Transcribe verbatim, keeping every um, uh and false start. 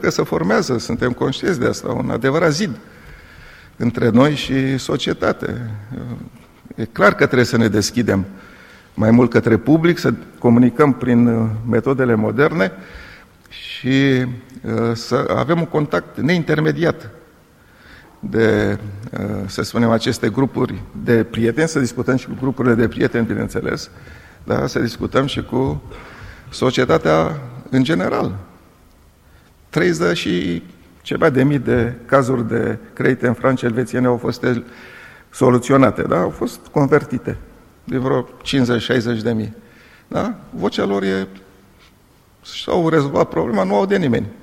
că se formează, suntem conștienți de asta, un adevărat zid între noi și societate. E clar că trebuie să ne deschidem mai mult către public, să comunicăm prin metodele moderne și să avem un contact neintermediat de, să spunem, aceste grupuri de prieteni, să discutăm și cu grupurile de prieteni, bineînțeles, dar să discutăm și cu societatea în general. treizeci și ceva de mii de cazuri de credite în franci elvețiene au fost soluționate, da? Au fost convertite de vreo cincizeci șaizeci de mii. Da? Vocea lor e... și-au rezolvat problema, nu au de nimeni.